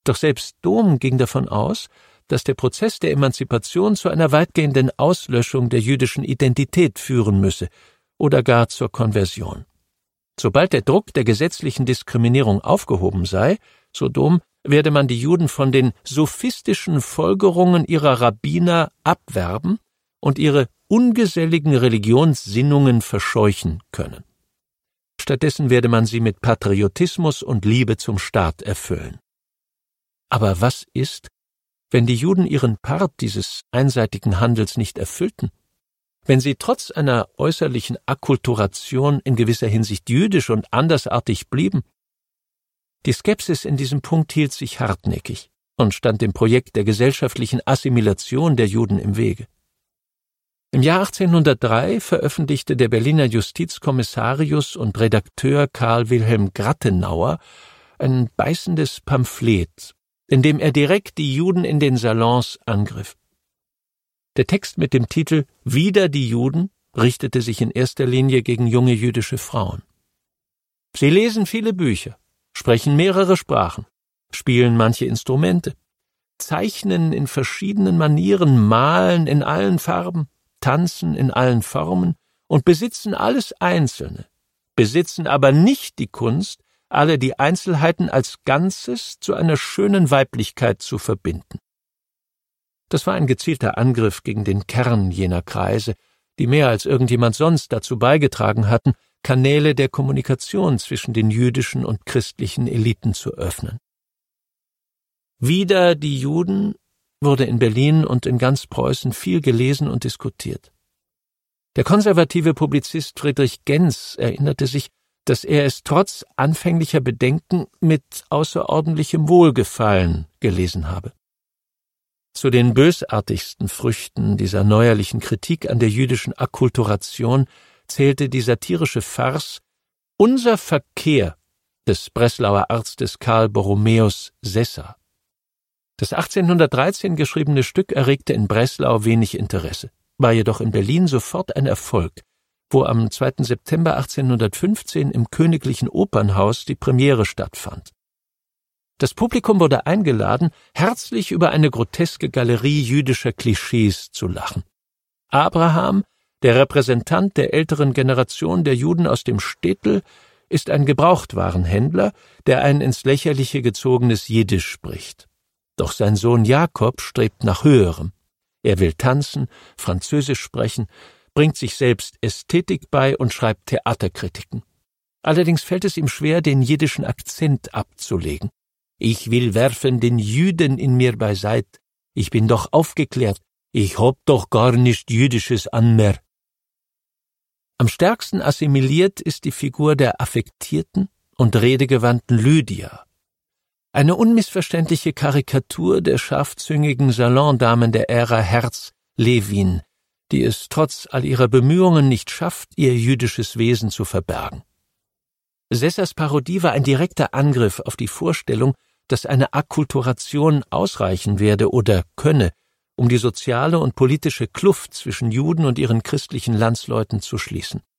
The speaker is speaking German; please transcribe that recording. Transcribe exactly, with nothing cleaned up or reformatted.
Doch selbst Dohm ging davon aus, dass der Prozess der Emanzipation zu einer weitgehenden Auslöschung der jüdischen Identität führen müsse oder gar zur Konversion. Sobald der Druck der gesetzlichen Diskriminierung aufgehoben sei, so Dohm, werde man die Juden von den sophistischen Folgerungen ihrer Rabbiner abwerben und ihre ungeselligen Religionssinnungen verscheuchen können. Stattdessen werde man sie mit Patriotismus und Liebe zum Staat erfüllen. Aber was ist, wenn die Juden ihren Part dieses einseitigen Handels nicht erfüllten? Wenn sie trotz einer äußerlichen Akkulturation in gewisser Hinsicht jüdisch und andersartig blieben? Die Skepsis in diesem Punkt hielt sich hartnäckig und stand dem Projekt der gesellschaftlichen Assimilation der Juden im Wege. Im Jahr achtzehnhundertdrei veröffentlichte der Berliner Justizkommissarius und Redakteur Karl Wilhelm Grattenauer ein beißendes Pamphlet, in dem er direkt die Juden in den Salons angriff. Der Text mit dem Titel »Wider die Juden« richtete sich in erster Linie gegen junge jüdische Frauen. Sie lesen viele Bücher, sprechen mehrere Sprachen, spielen manche Instrumente, zeichnen in verschiedenen Manieren, malen in allen Farben, tanzen in allen Formen und besitzen alles Einzelne, besitzen aber nicht die Kunst, alle die Einzelheiten als Ganzes zu einer schönen Weiblichkeit zu verbinden. Das war ein gezielter Angriff gegen den Kern jener Kreise, die mehr als irgendjemand sonst dazu beigetragen hatten, Kanäle der Kommunikation zwischen den jüdischen und christlichen Eliten zu öffnen. Wider die Juden wurde in Berlin und in ganz Preußen viel gelesen und diskutiert. Der konservative Publizist Friedrich Genz erinnerte sich, dass er es trotz anfänglicher Bedenken mit außerordentlichem Wohlgefallen gelesen habe. Zu den bösartigsten Früchten dieser neuerlichen Kritik an der jüdischen Akkulturation zählte die satirische Farce »Unser Verkehr« des Breslauer Arztes Karl Borromäus Sessa. Das achtzehnhundertdreizehn geschriebene Stück erregte in Breslau wenig Interesse, war jedoch in Berlin sofort ein Erfolg, wo am zweiten September achtzehnhundertfünfzehn im Königlichen Opernhaus die Premiere stattfand. Das Publikum wurde eingeladen, herzlich über eine groteske Galerie jüdischer Klischees zu lachen. Abraham, der Repräsentant der älteren Generation der Juden aus dem Städtel, ist ein Gebrauchtwarenhändler, der ein ins Lächerliche gezogenes Jiddisch spricht. Doch sein Sohn Jakob strebt nach Höherem. Er will tanzen, Französisch sprechen, bringt sich selbst Ästhetik bei und schreibt Theaterkritiken. Allerdings fällt es ihm schwer, den jiddischen Akzent abzulegen. »Ich will werfen den Jüden in mir beiseit. Ich bin doch aufgeklärt. Ich hab doch gar nicht Jüdisches an mir.« Am stärksten assimiliert ist die Figur der affektierten und redegewandten Lydia. Eine unmissverständliche Karikatur der scharfzüngigen Salondamen der Ära Herz-Lewin, die es trotz all ihrer Bemühungen nicht schafft, ihr jüdisches Wesen zu verbergen. Sessas Parodie war ein direkter Angriff auf die Vorstellung, dass eine Akkulturation ausreichen werde oder könne, um die soziale und politische Kluft zwischen Juden und ihren christlichen Landsleuten zu schließen.